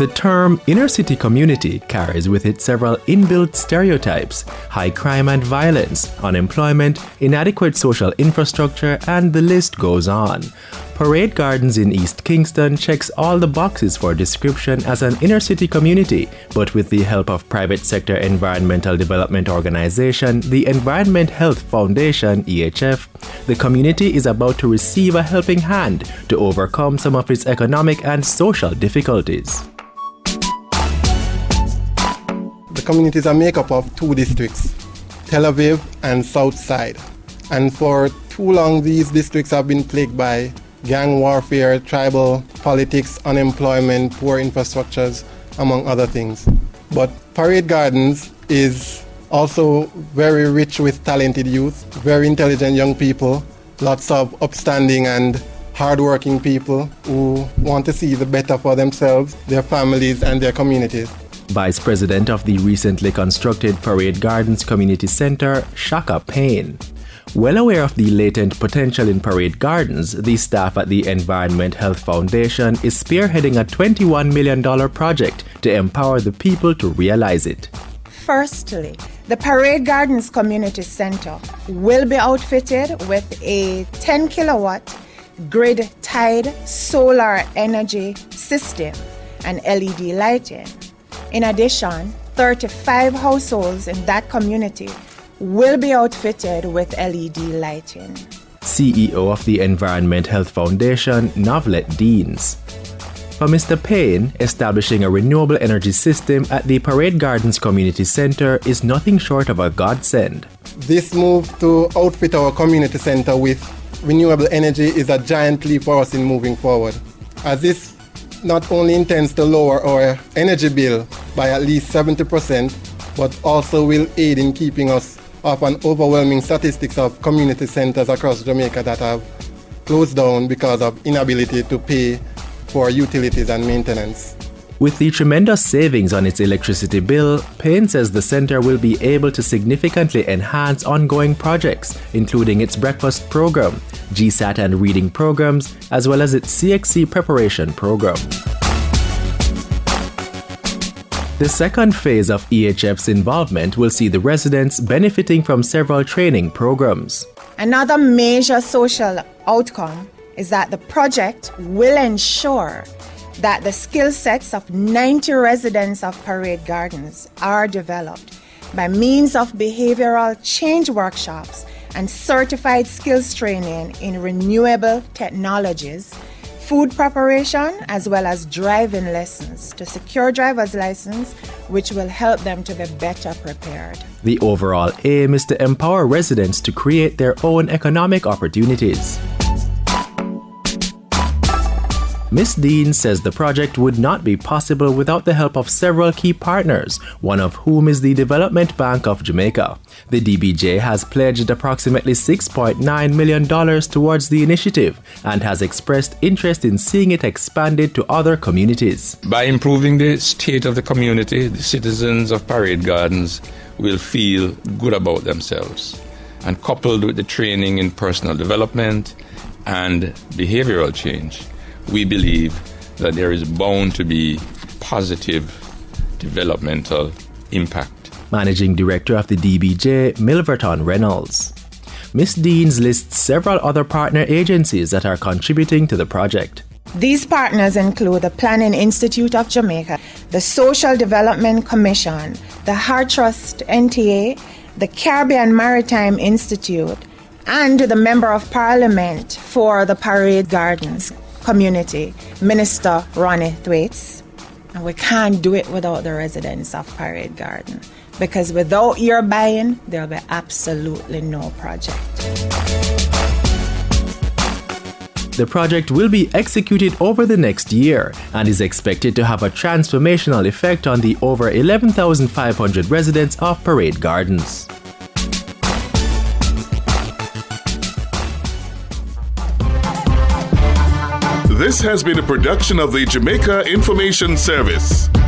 The term inner city community carries with it several inbuilt stereotypes: high crime and violence, unemployment, inadequate social infrastructure, and the list goes on. Parade Gardens in East Kingston checks all the boxes for description as an inner city community, but with the help of private sector environmental development organization, the Environment Health Foundation, EHF, the community is about to receive a helping hand to overcome some of its economic and social difficulties. The community is a makeup of two districts, Tel Aviv and South Side. And for too long, these districts have been plagued by gang warfare, tribal politics, unemployment, poor infrastructures, among other things. But Parade Gardens is also very rich with talented youth, very intelligent young people, lots of upstanding and hardworking people who want to see the better for themselves, their families, and their communities. Vice President of the recently constructed Parade Gardens Community Center, Shaka Payne. Well aware of the latent potential in Parade Gardens, the staff at the Environment Health Foundation is spearheading a $21 million project to empower the people to realize it. Firstly, the Parade Gardens Community Center will be outfitted with a 10 kilowatt grid-tied solar energy system and LED lighting. In addition, 35 households in that community will be outfitted with LED lighting. CEO of the Environment Health Foundation, Novlet Deans. For Mr. Payne, establishing a renewable energy system at the Parade Gardens Community Center is nothing short of a godsend. This move to outfit our community center with renewable energy is a giant leap for us in moving forward, as this not only intends to lower our energy bill by at least 70%, but also will aid in keeping us off an overwhelming statistics of community centers across Jamaica that have closed down because of inability to pay for utilities and maintenance. With the tremendous savings on its electricity bill, Payne says the center will be able to significantly enhance ongoing projects, including its breakfast program, GSAT and reading programs, as well as its CXC preparation program. The second phase of EHF's involvement will see the residents benefiting from several training programs. Another major social outcome is that the project will ensure that the skill sets of 90 residents of Parade Gardens are developed by means of behavioral change workshops and certified skills training in renewable technologies, food preparation, as well as driving lessons to secure driver's license, which will help them to be better prepared. The overall aim is to empower residents to create their own economic opportunities. Ms. Dean says the project would not be possible without the help of several key partners, one of whom is the Development Bank of Jamaica. The DBJ has pledged approximately $6.9 million towards the initiative and has expressed interest in seeing it expanded to other communities. By improving the state of the community, the citizens of Parade Gardens will feel good about themselves. And coupled with the training in personal development and behavioral change, we believe that there is bound to be positive developmental impact. Managing Director of the DBJ, Milverton Reynolds. Ms. Deans lists several other partner agencies that are contributing to the project. These partners include the Planning Institute of Jamaica, the Social Development Commission, the Heart Trust NTA, the Caribbean Maritime Institute, and the Member of Parliament for the Parade Gardens community, Minister Ronnie Thwaites. And we can't do it without the residents of Parade Garden, because without your buy-in, there'll be absolutely no project. The project will be executed over the next year and is expected to have a transformational effect on the over 11,500 residents of Parade Gardens. This has been a production of the Jamaica Information Service.